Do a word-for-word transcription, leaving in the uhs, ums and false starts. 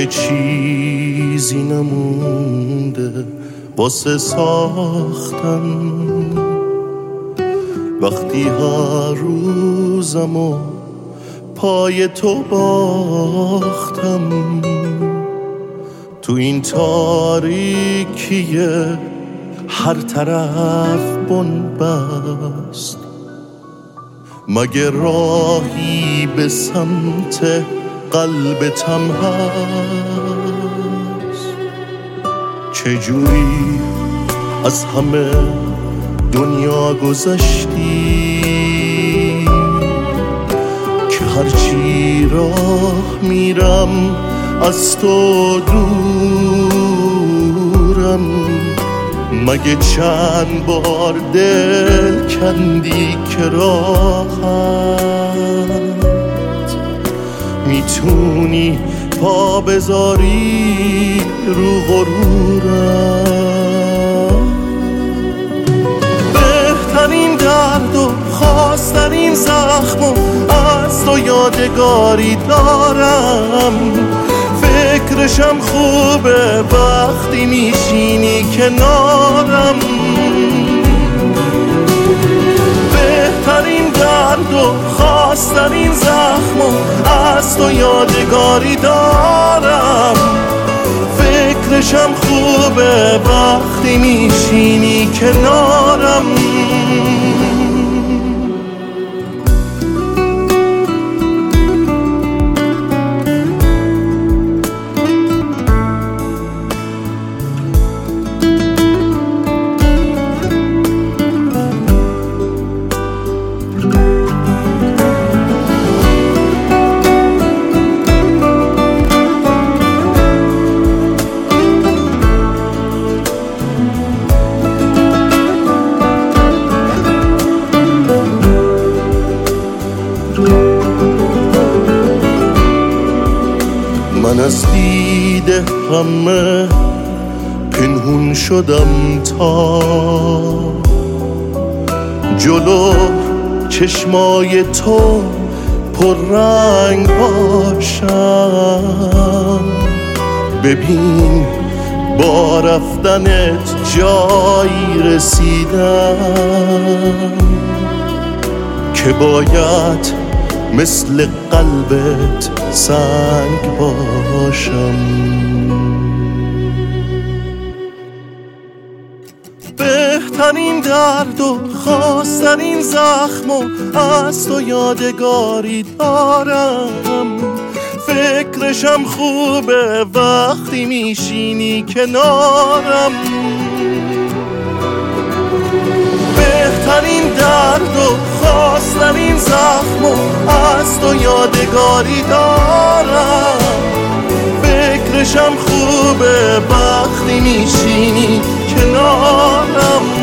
دیگه چیزی نمونده واسه ساختن. وقتی هر روزمو پای تو باختم، تو این تاریکیه هر طرف بنبست، مگه راهی به سمت قلبتم هست؟ چجوری از همه دنیا گذشتی که هرچی راه میرم از تو دورم؟ مگه چند بار دل کندی که راحت میتونی پا بذاری رو غرورم؟ بهترین درد و خواسترین زخم از تو یادگاری دارم، فکرشم خوبه وقتی میشینی کنارم. بهترین درد و خواسترین زخم از تو یادگاری دارم، فکرشم خوبه وقتی میشینی کنارم. من از دیده همه پنهون شدم تا جلو چشمای تو پررنگ باشم. ببین با رفتنت جایی رسیدم که باید مثل قلبت سنگ باشم. بهترین درد و خواسترین زخم از تو یادگاری دارم، فکرشم خوبه وقتی میشینی کنارم. بهترین درد و خواسترین زخم از تو یادگاری دارم، فکرشم خوبه وقتی میشینی کنارم.